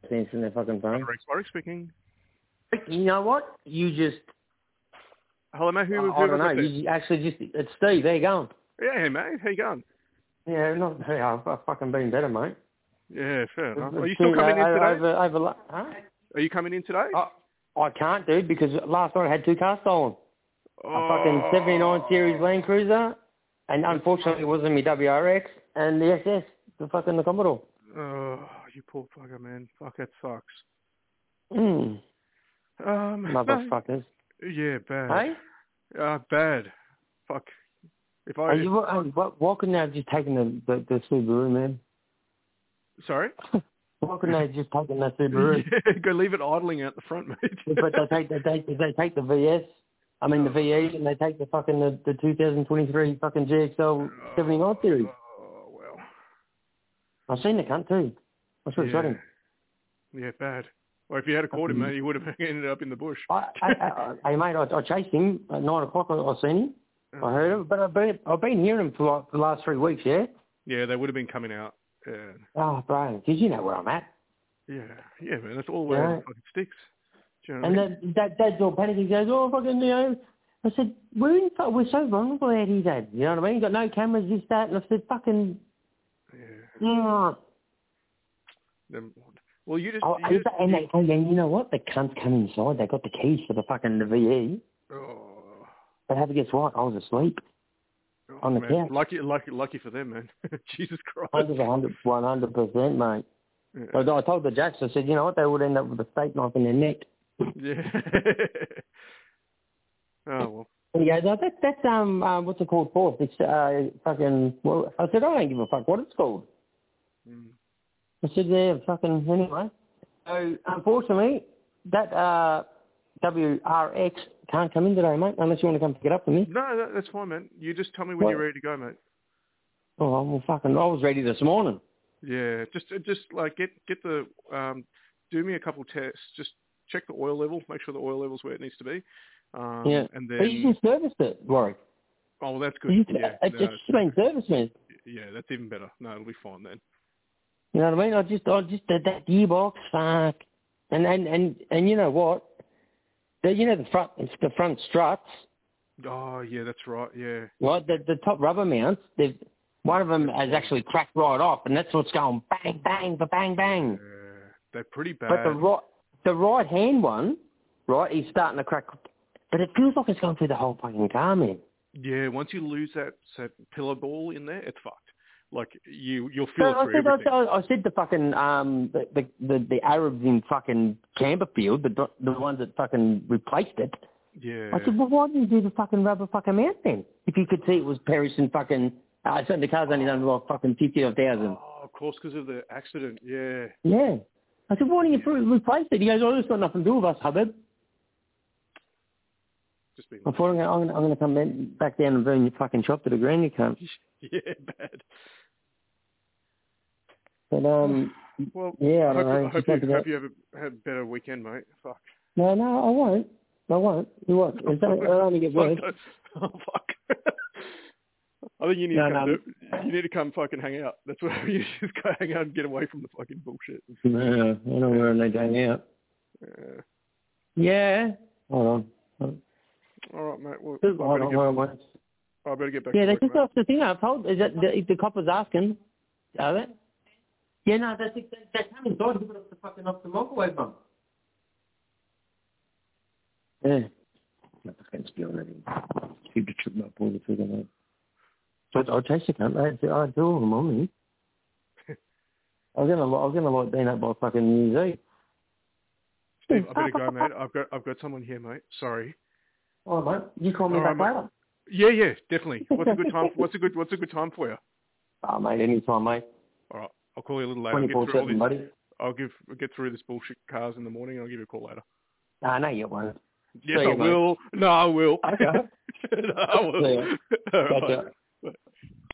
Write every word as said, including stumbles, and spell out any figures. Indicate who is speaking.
Speaker 1: answering their fucking phone.
Speaker 2: Rex Warwick speaking.
Speaker 1: You know what? You just...
Speaker 2: Hello, mate. Who,
Speaker 1: I,
Speaker 2: who
Speaker 1: I don't know.
Speaker 2: was it?
Speaker 1: You actually just... It's Steve. There you going.
Speaker 2: Yeah, hey, mate. How you going?
Speaker 1: Yeah, not... Hey, I've, I've fucking been better, mate.
Speaker 2: Yeah, fair enough. Are you
Speaker 1: It's
Speaker 2: still
Speaker 1: been,
Speaker 2: coming in
Speaker 1: uh,
Speaker 2: today?
Speaker 1: Over, over, huh?
Speaker 2: Are you coming in today?
Speaker 1: I, I can't, dude, because last night I had two cars stolen.
Speaker 2: Oh,
Speaker 1: A fucking seventy-nine Series Land Cruiser, and unfortunately it wasn't me W R X, and the S S, the fucking the Commodore.
Speaker 2: Oh, you poor fucker, man. Fuck, that sucks.
Speaker 1: Mm.
Speaker 2: Um,
Speaker 1: Motherfuckers.
Speaker 2: No. Yeah, bad.
Speaker 1: Hey?
Speaker 2: Uh, bad. Fuck. If I...
Speaker 1: Are
Speaker 2: If,
Speaker 1: you, uh, what, what couldn't they have just taken the, the, the Subaru, man?
Speaker 2: sorry?
Speaker 1: Why couldn't they have just taken that Subaru?
Speaker 2: Yeah, go leave it idling out the front, mate.
Speaker 1: But they take, they take, they take the V S, I mean the V E, and they take the fucking, the, the two thousand twenty-three fucking G X L seventy-nine Series.
Speaker 2: Oh, well.
Speaker 1: I've seen the cunt too. I should have shot
Speaker 2: Yeah.
Speaker 1: him.
Speaker 2: Yeah, bad. Well, if you had caught him, mate, he would have ended up in the bush.
Speaker 1: I, I, I, I, mate, I, I chased him at nine o'clock. I, I seen him. I heard him, but I've been, I've been hearing him for like the last three weeks. Yeah.
Speaker 2: Yeah, they would have been coming out. Yeah.
Speaker 1: Oh, bro, because you know where I'm at.
Speaker 2: Yeah, yeah, man. That's all the way
Speaker 1: Yeah.
Speaker 2: on the fucking sticks. Do you know
Speaker 1: And
Speaker 2: what I mean?
Speaker 1: that, that dad's all panicking. He goes, oh, fucking, you know. I said, we're in, we're so vulnerable out here, Dad. You know what I mean? Got no cameras, this, that. And I said, fucking.
Speaker 2: Yeah.
Speaker 1: Yeah.
Speaker 2: Them, well, you just.
Speaker 1: Oh,
Speaker 2: You just
Speaker 1: and,
Speaker 2: you,
Speaker 1: they, and then you know what? The cunts come inside. They got the keys for the fucking the V E.
Speaker 2: oh,
Speaker 1: But have to guess what? I was asleep
Speaker 2: oh,
Speaker 1: on the
Speaker 2: man.
Speaker 1: couch.
Speaker 2: Lucky, lucky, lucky for them, man. Jesus Christ.
Speaker 1: one hundred percent, mate.
Speaker 2: Yeah.
Speaker 1: I, I told the jacks, I said, you know what? They would end up with a steak knife in their neck.
Speaker 2: Yeah. Oh well.
Speaker 1: And he goes, oh, that, that's, um, uh, what's it called for? It's, uh, fucking, well, I said, I don't give a fuck what it's called.
Speaker 2: Mm.
Speaker 1: I said, yeah, fucking, anyway. So, unfortunately, that, uh, W R X can't come in today, mate, unless you want to come pick it up for me.
Speaker 2: No, that, that's fine, man. You just tell me when
Speaker 1: What?
Speaker 2: you're ready to go, mate.
Speaker 1: Oh, well, fucking, I was ready this morning.
Speaker 2: Yeah, just, just like get, get the, um, do me a couple tests. Just check the oil level, make sure the oil level's where it needs to be. Um,
Speaker 1: Yeah.
Speaker 2: and
Speaker 1: But you
Speaker 2: then,
Speaker 1: just serviced it, Warwick.
Speaker 2: oh, well, that's good.
Speaker 1: You,
Speaker 2: Yeah,
Speaker 1: it's
Speaker 2: no,
Speaker 1: just been serviced, man.
Speaker 2: yeah, that's even better. No, it'll be fine then.
Speaker 1: You know what I mean? I just, I just did that gearbox, fuck. And, and, and, and you know what? The, you know the front, it's the front struts,
Speaker 2: Oh, yeah, that's right. Yeah.
Speaker 1: right? The, the top rubber mounts, they've, one of them has actually cracked right off, and that's what's going bang, bang, ba bang, bang.
Speaker 2: Yeah, they're pretty bad.
Speaker 1: But the right, the right hand one, right, is starting to crack. But it feels like it's going through the whole fucking car, man.
Speaker 2: Yeah, once you lose that, that pillar ball in there, it's fucked. Like, you, you'll feel
Speaker 1: So
Speaker 2: it
Speaker 1: I
Speaker 2: through
Speaker 1: said,
Speaker 2: everything.
Speaker 1: I, I said the fucking, um, the, the, the, the Arabs in fucking Camberfield, the, the ones that fucking replaced it.
Speaker 2: Yeah.
Speaker 1: I said, well, why didn't you do the fucking rubber fucking mount then? If you could see it was Paris and fucking, uh, so the car's only done like fucking fifty odd thousand.
Speaker 2: Oh, of course, because of the accident. Yeah.
Speaker 1: Yeah. I said, why didn't you replace it? He goes, oh, it's got nothing to do with us, Hubbard.
Speaker 2: Just being
Speaker 1: I thought I'm going I'm to come in, back down and burn your fucking shop to the ground, you cunt.
Speaker 2: Yeah, bad.
Speaker 1: But, um,
Speaker 2: Well,
Speaker 1: yeah, I don't
Speaker 2: hope,
Speaker 1: know.
Speaker 2: I hope,
Speaker 1: Just
Speaker 2: you,
Speaker 1: have to
Speaker 2: hope
Speaker 1: go-
Speaker 2: you have a, have a better weekend, mate. Fuck.
Speaker 1: No, no, I won't. I won't. You won't. It's only, it'll only get worse.
Speaker 2: Oh, fuck. I think you need
Speaker 1: No,
Speaker 2: to come
Speaker 1: no.
Speaker 2: to, you need to come fucking hang out. That's where you just go hang out and get away from the fucking bullshit.
Speaker 1: No, I don't know where they hang out.
Speaker 2: Yeah.
Speaker 1: Yeah. Hold on.
Speaker 2: All right, mate. Well,
Speaker 1: Hold
Speaker 2: I better,
Speaker 1: on,
Speaker 2: get,
Speaker 1: hold on.
Speaker 2: I better get back
Speaker 1: Yeah,
Speaker 2: to
Speaker 1: they
Speaker 2: work,
Speaker 1: just
Speaker 2: mate.
Speaker 1: asked the thing I told. Is that the, if the copper's asking? Are they? Yeah, no, that's it. They, they come inside and put up the fucking off the microwave one. Yeah. I'm just going to spill anything. Keep the trip up all the food on that. But I'll chase the cunt. I, I do all them on me. I'm gonna, I'm gonna like being up by fucking New Year's Eve.
Speaker 2: Steve, I better go, mate. I've got, I've got someone here, mate. Sorry.
Speaker 1: All right, mate. You call me
Speaker 2: All
Speaker 1: back
Speaker 2: right,
Speaker 1: later.
Speaker 2: Yeah, yeah, definitely. What's a good time? What's a good, what's a good time for you?
Speaker 1: Oh, mate, anytime, mate.
Speaker 2: All right, I'll call you a little later. I'll get
Speaker 1: twenty-four
Speaker 2: through all
Speaker 1: seven,
Speaker 2: this.
Speaker 1: buddy.
Speaker 2: I'll give, get through this bullshit cars in the morning, and I'll give you a call later.
Speaker 1: Ah, no, you won't.
Speaker 2: Yes,
Speaker 1: See
Speaker 2: I
Speaker 1: you, mate.
Speaker 2: will. No, I will.
Speaker 1: Okay.
Speaker 2: No, I will.
Speaker 1: See ya.
Speaker 2: All right.
Speaker 1: Gotcha.
Speaker 2: Bye.